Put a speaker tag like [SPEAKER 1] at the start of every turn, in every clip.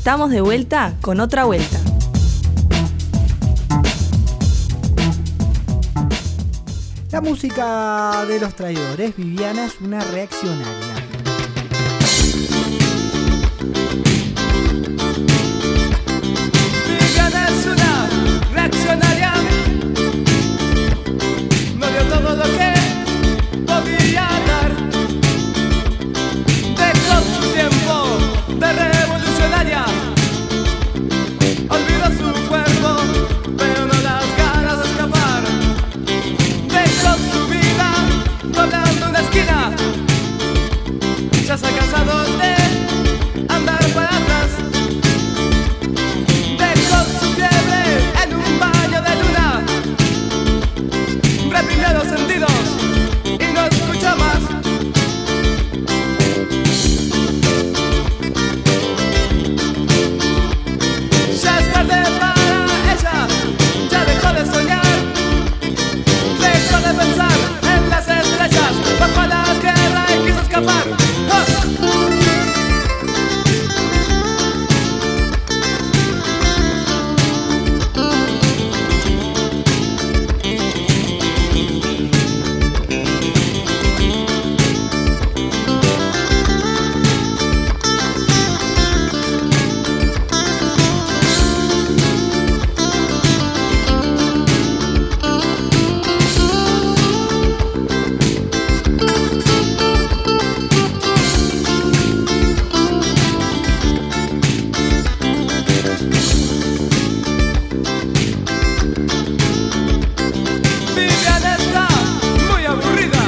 [SPEAKER 1] Estamos de vuelta con otra vuelta.
[SPEAKER 2] La música de Los Traidores, Viviana, es una reaccionaria.
[SPEAKER 3] Viviana es una reaccionaria. No dio todo lo que podía dar. Dejó su tiempo de revolucionaria. Olvidó su cuerpo, pero no las ganas de escapar. Dejó su vida doblando una esquina. Ya se ha cansado de andar para atrás. Dejó su fiebre en un baño de luna. Reprimió los sentidos y no escucha más. Ya es tarde para ella, ya dejó de soñar. Dejó de pensar en las estrellas, bajo la tierra y quiso escapar. ¡Oh! Viviana está muy aburrida.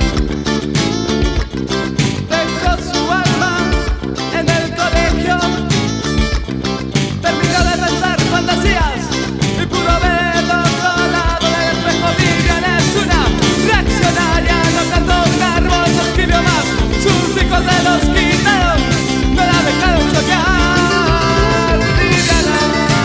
[SPEAKER 3] Dejó su alma en el colegio. Terminó de pensar fantasías y pudo ver el otro lado del espejo. Viviana es una reaccionaria. No plantó un árbol, no escribió más. Sus hijos se los quitaron, no la dejaron soñar. Viviana.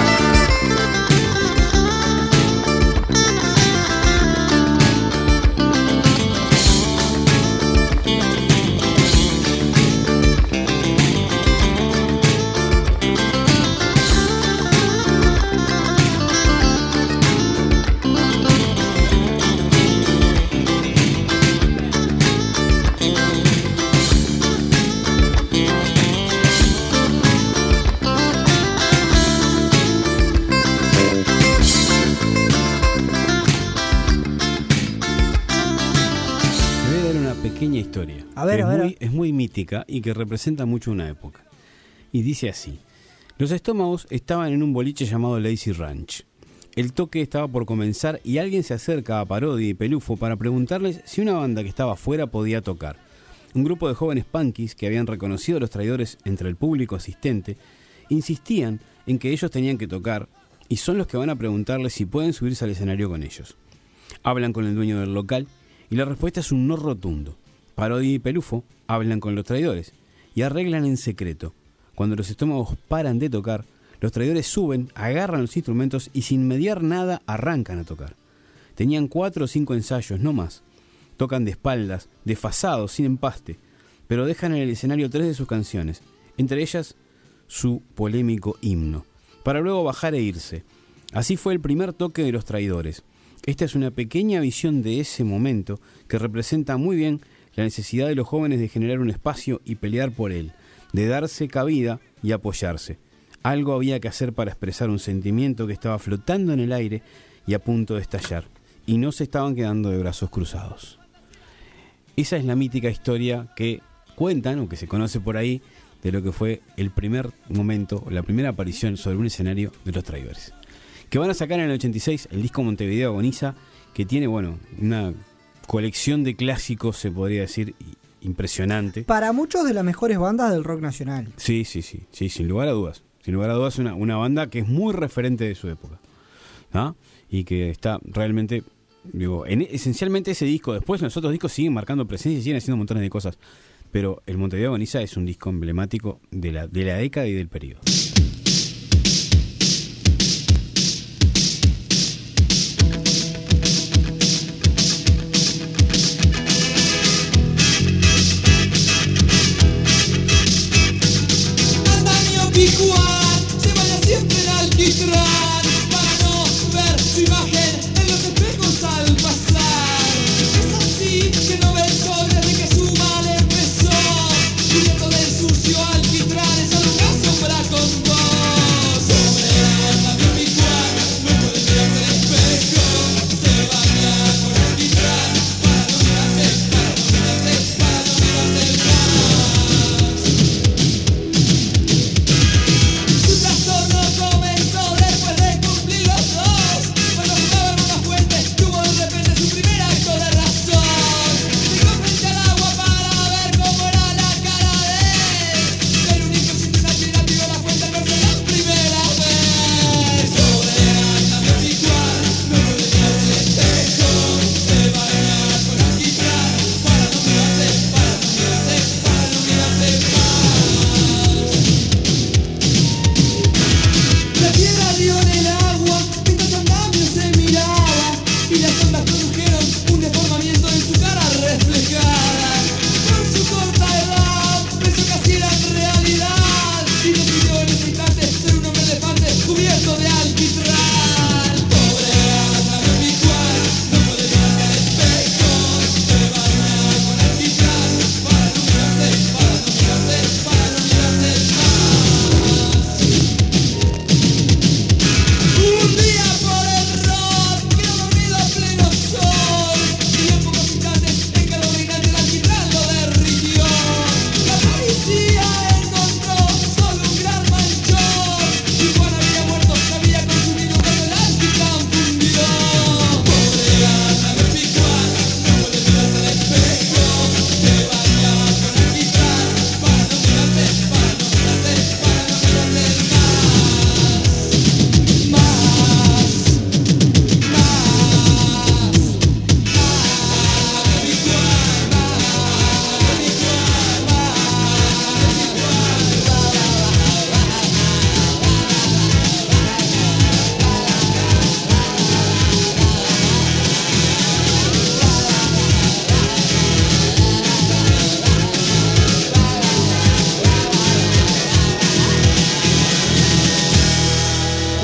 [SPEAKER 4] Te voy a dar una pequeña historia.
[SPEAKER 2] A ver,
[SPEAKER 4] que
[SPEAKER 2] a ver.
[SPEAKER 4] Es muy mítica y que representa mucho una época. Y dice así: los Estómagos estaban en un boliche llamado Lazy Ranch. El toque estaba por comenzar y alguien se acerca a Parodi y Pelufo para preguntarles si una banda que estaba afuera podía tocar. Un grupo de jóvenes punkis que habían reconocido a Los Traidores entre el público asistente insistían en que ellos tenían que tocar y son los que van a preguntarles si pueden subirse al escenario con ellos. Hablan con el dueño del local y la respuesta es un no rotundo. Parodi y Pelufo hablan con Los Traidores y arreglan en secreto. Cuando los Estómagos paran de tocar, Los Traidores suben, agarran los instrumentos y sin mediar nada arrancan a tocar. Tenían 4 o 5 ensayos, no más. Tocan de espaldas, desfasados, sin empaste, pero dejan en el escenario 3 de sus canciones, entre ellas su polémico himno, para luego bajar e irse. Así fue el primer toque de Los Traidores. Esta es una pequeña visión de ese momento que representa muy bien la necesidad de los jóvenes de generar un espacio y pelear por él, de darse cabida y apoyarse. Algo había que hacer para expresar un sentimiento que estaba flotando en el aire y a punto de estallar, y no se estaban quedando de brazos cruzados. Esa es la mítica historia que cuentan, o que se conoce por ahí, de lo que fue el primer momento, la primera aparición sobre un escenario de Los Traidores. Que van a sacar en el 86 el disco Montevideo Agoniza, que tiene, bueno, una colección de clásicos, se podría decir, impresionante.
[SPEAKER 2] Para muchos de las mejores bandas del rock nacional.
[SPEAKER 4] Sí, sin lugar a dudas. Sin lugar a dudas, una banda que es muy referente de su época, ¿ah? Y que está realmente, digo, esencialmente ese disco. Después los otros discos siguen marcando presencia y siguen haciendo montones de cosas, pero el Montevideo Agoniza es un disco emblemático de la década y del periodo.
[SPEAKER 5] Alma mio di cuore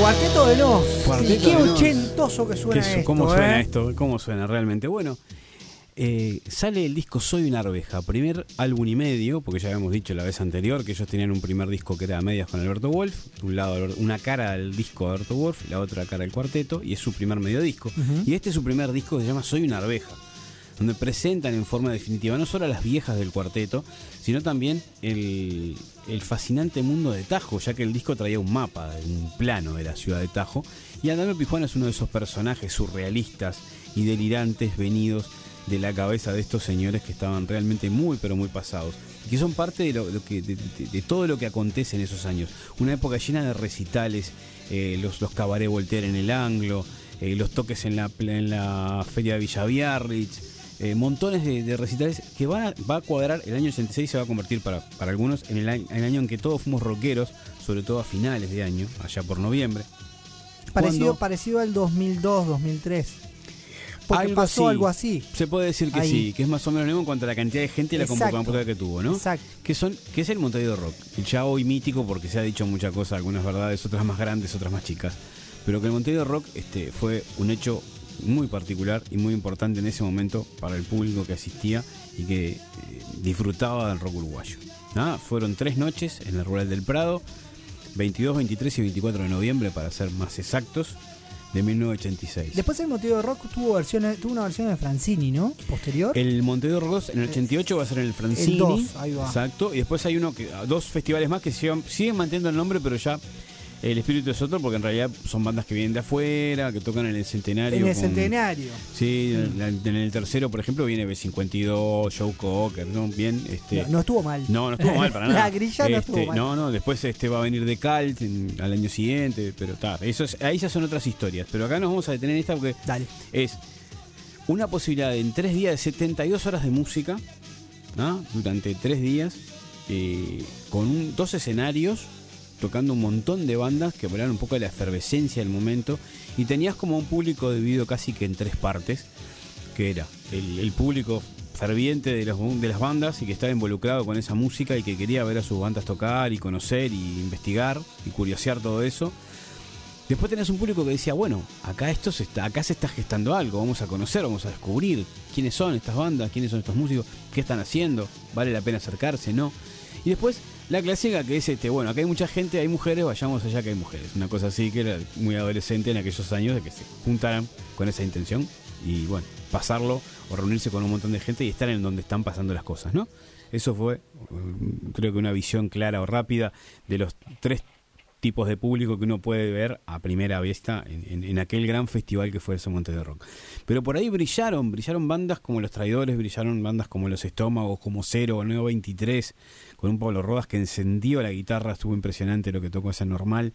[SPEAKER 2] Cuarteto de Nos.
[SPEAKER 4] Cuarteto
[SPEAKER 2] Qué
[SPEAKER 4] de Nos.
[SPEAKER 2] ochentoso que suena esto.
[SPEAKER 4] ¿Cómo suena esto? ¿Cómo suena realmente? Bueno, sale el disco Soy una arveja, primer álbum y medio, porque ya habíamos dicho la vez anterior que ellos tenían un primer disco que era a medias con Alberto Wolf, un lado una cara del disco de Alberto Wolf, la otra cara del cuarteto, y es su primer medio disco. Y este es su primer disco que se llama Soy una arveja, donde presentan en forma definitiva no solo a las viejas del cuarteto, sino también el fascinante mundo de Tajo, ya que el disco traía un mapa, un plano de la ciudad de Tajo, y Andamio Pijuana es uno de esos personajes surrealistas y delirantes venidos de la cabeza de estos señores que estaban realmente muy pero muy pasados, y que son parte de todo lo que acontece en esos años. Una época llena de recitales, los cabaret Voltaire en el Anglo, los toques en la feria de Villa Biarritz, montones de recitales que va a cuadrar. El año 86 se va a convertir para algunos en el año en que todos fuimos rockeros, sobre todo a finales de año, allá por noviembre.
[SPEAKER 2] Parecido al 2002, 2003. Porque pasó algo así.
[SPEAKER 4] Se puede decir que sí, que es más o menos lo mismo en cuanto a la cantidad de gente y la convocatoria que tuvo, ¿no?
[SPEAKER 2] Exacto.
[SPEAKER 4] Que es el Montevideo Rock. El ya hoy mítico, porque se ha dicho muchas cosas, algunas verdades, otras más grandes, otras más chicas. Pero que el Montevideo Rock fue un hecho muy particular y muy importante en ese momento para el público que asistía y que disfrutaba del rock uruguayo. Fueron 3 noches en el Rural del Prado, 22, 23 y 24 de noviembre, para ser más exactos, de 1986.
[SPEAKER 2] Después el Montevideo Rock tuvo una versión de Francini, ¿no? Posterior.
[SPEAKER 4] El Montevideo Rock en el 88 va a ser en el Francini.
[SPEAKER 2] El 2, ahí va.
[SPEAKER 4] Exacto. Y después hay 2 festivales más que siguen manteniendo el nombre, pero ya el espíritu es otro, porque en realidad son bandas que vienen de afuera, que tocan en el Centenario.
[SPEAKER 2] En el Centenario.
[SPEAKER 4] Sí, en el tercero, por ejemplo, viene B52, Joe Cocker, ¿no? Bien.
[SPEAKER 2] No estuvo mal.
[SPEAKER 4] No estuvo mal para nada.
[SPEAKER 2] La grilla no estuvo mal.
[SPEAKER 4] No, después va a venir de Calt al año siguiente, pero ahí ya son otras historias. Pero acá nos vamos a detener en esta porque es una posibilidad en 3 días de 72 horas de música, ¿no? Durante 3 días, con 2 escenarios, tocando un montón de bandas que hablaban un poco de la efervescencia del momento, y tenías como un público dividido casi que en 3 partes, que era el público ferviente de las bandas y que estaba involucrado con esa música y que quería ver a sus bandas tocar y conocer y investigar y curiosear todo eso. Después tenías un público que decía, bueno, acá se está gestando algo, vamos a conocer, vamos a descubrir quiénes son estas bandas, quiénes son estos músicos, qué están haciendo, vale la pena acercarse, ¿no? Y después la clásica que es, bueno, acá hay mucha gente, hay mujeres, vayamos allá que hay mujeres. Una cosa así que era muy adolescente en aquellos años, de que se juntaran con esa intención y, bueno, pasarlo o reunirse con un montón de gente y estar en donde están pasando las cosas, ¿no? Eso fue, creo que una visión clara o rápida de los 3 tipos de público que uno puede ver a primera vista en aquel gran festival que fue ese Montevideo Rock. Pero por ahí brillaron bandas como Los Traidores, brillaron bandas como Los Estómagos, como Cero, el Nuevo 23, con un Pablo Rodas que encendió la guitarra, estuvo impresionante lo que tocó esa Normal,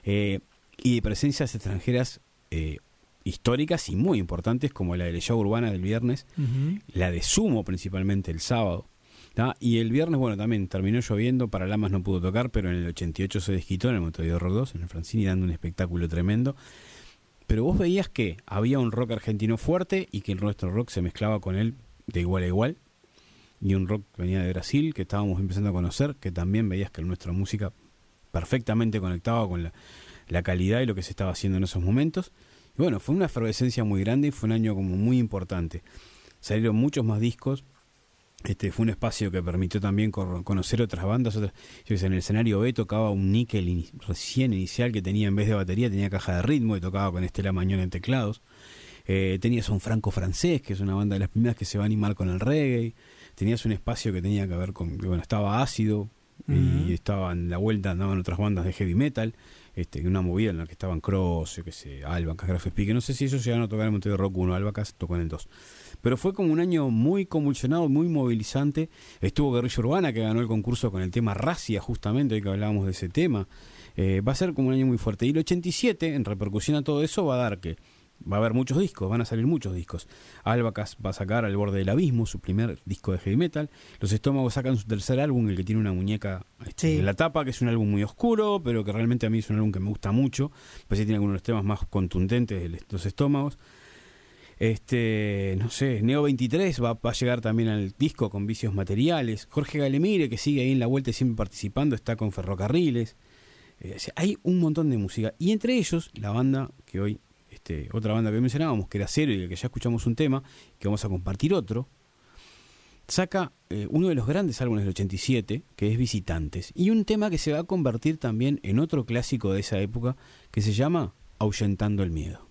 [SPEAKER 4] y de presencias extranjeras históricas y muy importantes, como la del Show Urbana del viernes, la de Sumo principalmente el sábado. Y el viernes, bueno, también terminó lloviendo, Paralamas no pudo tocar, pero en el 88 se desquitó en el Montevideo Rock 2, en el Francini, dando un espectáculo tremendo. Pero vos veías que había un rock argentino fuerte y que el nuestro rock se mezclaba con él de igual a igual, y un rock que venía de Brasil, que estábamos empezando a conocer, que también veías que nuestra música perfectamente conectaba con la calidad y lo que se estaba haciendo en esos momentos. Y bueno, fue una efervescencia muy grande y fue un año como muy importante. Salieron muchos más discos. Fue un espacio que permitió también conocer otras bandas. En el escenario B tocaba un níquel recién inicial que tenía, en vez de batería, tenía caja de ritmo y tocaba con Estela Mañón en teclados. Tenías a un Franco Francés, que es una banda de las primeras que se va a animar con el reggae. Tenías un espacio que tenía que ver con, bueno, estaba Ácido, y estaba en la vuelta, andaban otras bandas de heavy metal, una movida en la que estaban Cross, yo qué sé, Albacas, Graf Spee, no sé si ellos llegaron a tocar en Montevideo Rock 1, Albacas tocó en el 2. Pero fue como un año muy convulsionado, muy movilizante. Estuvo Guerrilla Urbana, que ganó el concurso con el tema Racia, justamente, hoy que hablábamos de ese tema. Va a ser como un año muy fuerte. Y el 87, en repercusión a todo eso, va a dar que va a haber muchos discos, van a salir muchos discos. Albacas va a sacar Al Borde del Abismo, su primer disco de heavy metal. Los Estómagos sacan su tercer álbum, el que tiene una muñeca en la tapa, que es un álbum muy oscuro, pero que realmente a mí es un álbum que me gusta mucho. Pues sí tiene algunos de los temas más contundentes de Los Estómagos. No sé, Neo 23 va a llegar también al disco con Vicios Materiales. Jorge Galemire, que sigue ahí en la vuelta y siempre participando, está con Ferrocarriles. Hay un montón de música. Y entre ellos, la banda que hoy, otra banda que hoy mencionábamos, que era Cero, y de que ya escuchamos un tema, que vamos a compartir otro, saca uno de los grandes álbumes del 87, que es Visitantes, y un tema que se va a convertir también en otro clásico de esa época, que se llama Ahuyentando el Miedo.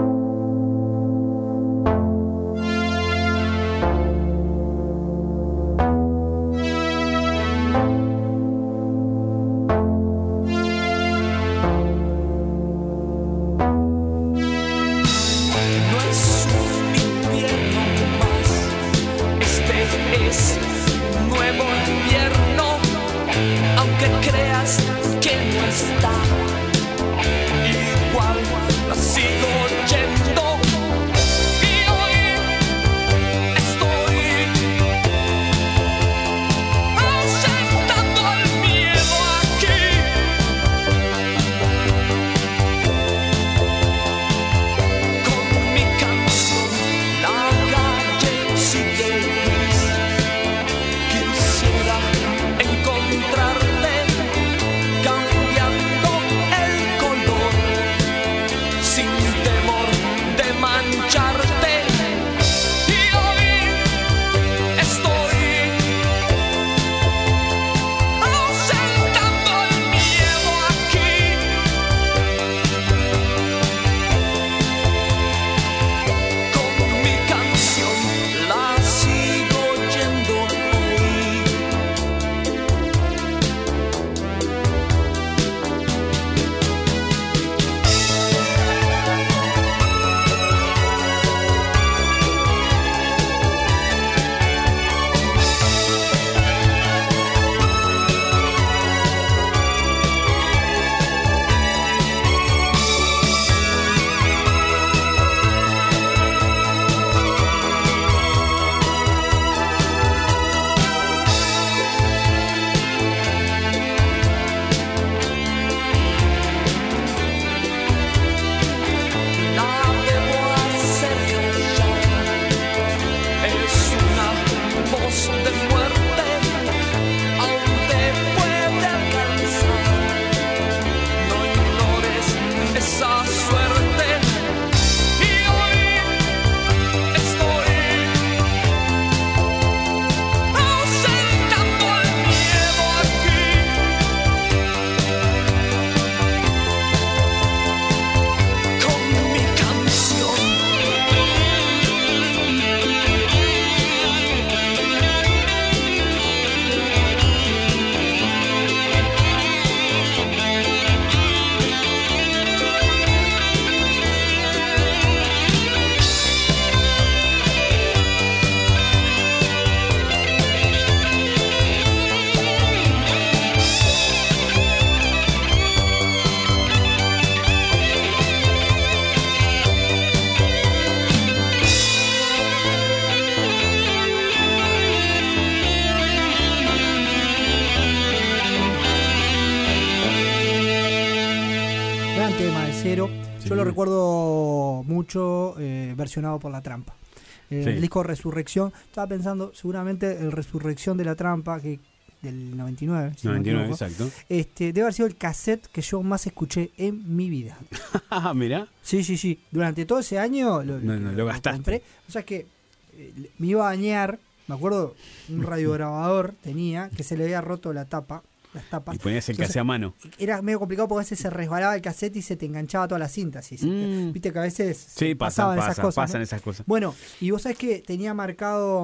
[SPEAKER 2] Yo lo recuerdo mucho versionado por La Trampa. El disco Resurrección, estaba pensando seguramente el Resurrección de La Trampa, que del 99. Si
[SPEAKER 4] 99,
[SPEAKER 2] no
[SPEAKER 4] exacto.
[SPEAKER 2] Debe haber sido el cassette que yo más escuché en mi vida.
[SPEAKER 4] Mirá.
[SPEAKER 2] Sí. Durante todo ese año
[SPEAKER 4] lo gastaste.
[SPEAKER 2] Compré. O sea que me iba a bañar, me acuerdo, un radiograbador tenía, que se le había roto las tapas.
[SPEAKER 4] Y ponías el cassette a mano.
[SPEAKER 2] Era medio complicado porque a veces se resbalaba el cassette y se te enganchaba toda la cinta. Viste que a veces pasaban esas cosas. Bueno, y vos sabés que tenía marcado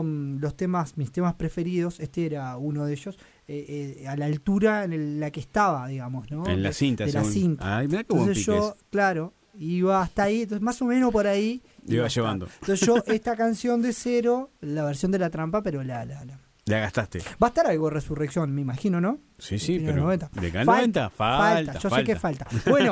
[SPEAKER 2] mis temas preferidos. Este era uno de ellos. A la altura en la que estaba, digamos, ¿no?
[SPEAKER 4] En la cinta.
[SPEAKER 2] De la cinta.
[SPEAKER 4] Ay, mirá qué buen pique.
[SPEAKER 2] Entonces yo, claro, iba hasta ahí. Entonces más o menos por ahí
[SPEAKER 4] iba llevando.
[SPEAKER 2] Entonces yo esta canción de Cero, la versión de La Trampa, pero la
[SPEAKER 4] gastaste.
[SPEAKER 2] Va a estar algo Resurrección, me imagino, ¿no?
[SPEAKER 4] Sí, pero
[SPEAKER 2] 90.
[SPEAKER 4] ¿De cada 90? Falta.
[SPEAKER 2] Yo sé que falta. Bueno,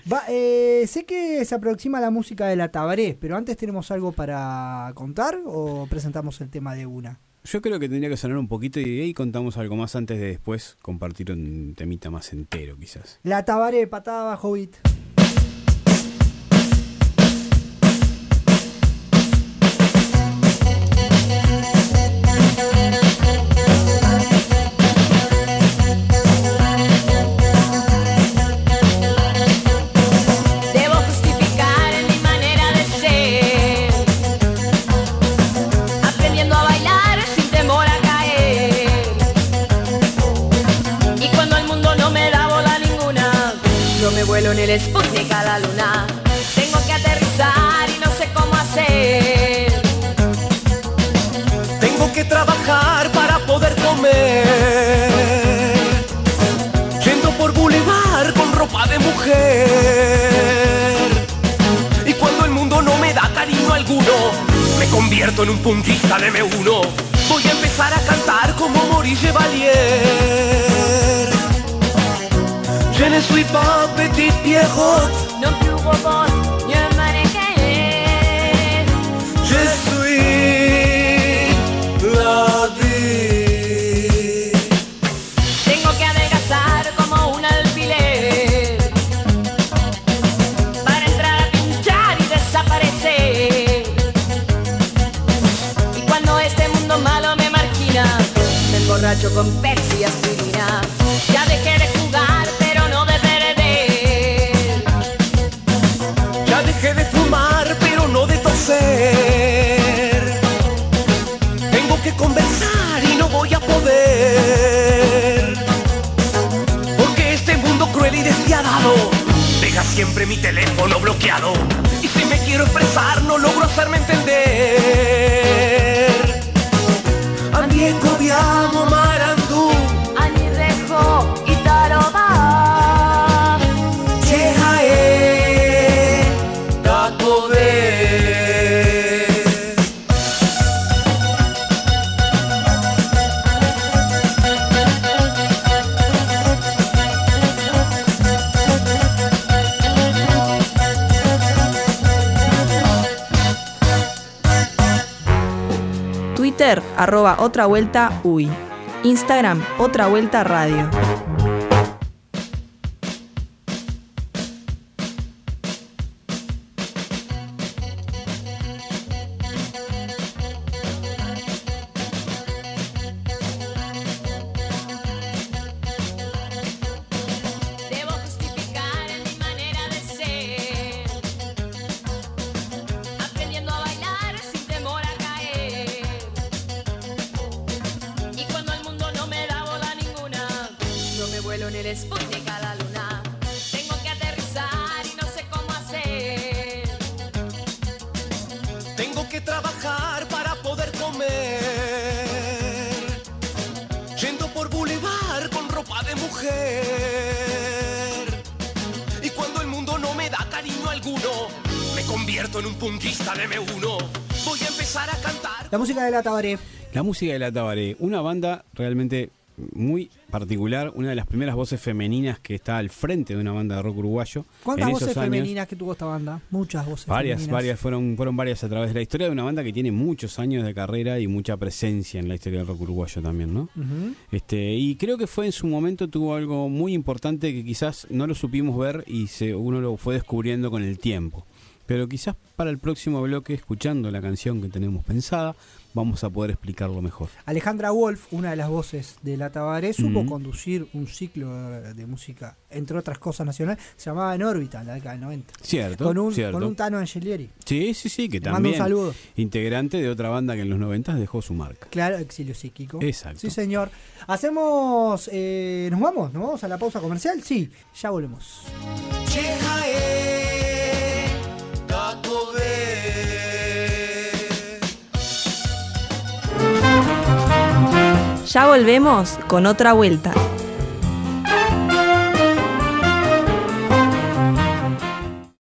[SPEAKER 2] sé que se aproxima la música de La Tabaré, pero antes tenemos algo para contar o presentamos el tema de una.
[SPEAKER 4] Yo creo que tendría que sonar un poquito y ahí contamos algo más antes de después compartir un temita más entero, quizás.
[SPEAKER 2] La Tabaré, patada bajo beat.
[SPEAKER 5] vuelo en el Sputnik a la luna. Tengo que aterrizar y no sé cómo hacer.
[SPEAKER 3] Tengo que trabajar para poder comer. Yendo por Boulevard con ropa de mujer. Y cuando el mundo no me da cariño alguno, me convierto en un punquista de M1. Voy a empezar a cantar como Maurice Chevalier. Je ne suis pas petite pierrot,
[SPEAKER 5] non plus robot, ni un mannequin.
[SPEAKER 3] Je suis la vie.
[SPEAKER 5] Tengo que adelgazar como un alfiler para entrar a pinchar y desaparecer. Y cuando este mundo malo me margina, me emborracho con Pepsi y aspirina. Ya dejé de jugar, pero no de perder.
[SPEAKER 3] Ya dejé de fumar, pero no de toser. Tengo que conversar y no voy a poder. Porque este mundo cruel y despiadado deja siempre mi teléfono bloqueado. Y si me quiero expresar, no logro hacerme entender. Amico abbiamo marandù,
[SPEAKER 5] Ani dejo y taroba.
[SPEAKER 3] Chejae, Tacobe.
[SPEAKER 1] Twitter, @otravuelta_uy. Instagram, Otra Vuelta Radio.
[SPEAKER 5] Debo justificar en mi manera de ser, aprendiendo a bailar sin temor a caer. Y cuando el mundo no me da bola ninguna, yo me vuelo en el Sputnik a la luna. Tengo que aterrizar y no sé cómo hacer.
[SPEAKER 3] Tengo que trabajar para poder comer. Yendo por Boulevard con ropa de mujer. Y cuando el mundo no me da cariño alguno, me convierto en un punkista de M1. Voy a empezar a cantar.
[SPEAKER 2] La música de la Tabaré.
[SPEAKER 4] La música de la Tabaré, una banda realmente muy particular, una de las primeras voces femeninas que está al frente de una banda de rock uruguayo.
[SPEAKER 2] ¿Cuántas
[SPEAKER 4] en
[SPEAKER 2] voces
[SPEAKER 4] esos años.
[SPEAKER 2] femeninas que tuvo esta banda? Muchas voces femeninas.
[SPEAKER 4] Varias, fueron varias a través de la historia de una banda que tiene muchos años de carrera y mucha presencia en la historia del rock uruguayo también, ¿no?
[SPEAKER 2] Uh-huh.
[SPEAKER 4] Y creo que fue en su momento, tuvo algo muy importante que quizás no lo supimos ver y uno lo fue descubriendo con el tiempo. Pero quizás para el próximo bloque, escuchando la canción que tenemos pensada, vamos a poder explicarlo mejor.
[SPEAKER 2] Alejandra Wolf, una de las voces de la Tabaré, supo conducir un ciclo de música, entre otras cosas nacionales, se llamaba En órbita, en la década del 90.
[SPEAKER 4] Cierto,
[SPEAKER 2] con un Tano
[SPEAKER 4] Sí,
[SPEAKER 2] Angelieri.
[SPEAKER 4] que
[SPEAKER 2] Le
[SPEAKER 4] también
[SPEAKER 2] mando un saludo.
[SPEAKER 4] Integrante de otra banda que en los 90 dejó su marca.
[SPEAKER 2] Claro, Exilio Psíquico.
[SPEAKER 4] Exacto.
[SPEAKER 2] Sí, señor. Hacemos... ¿Nos vamos a la pausa comercial? Sí, ya volvemos.
[SPEAKER 3] Chejae, Tacobe.
[SPEAKER 1] Ya volvemos con Otra Vuelta.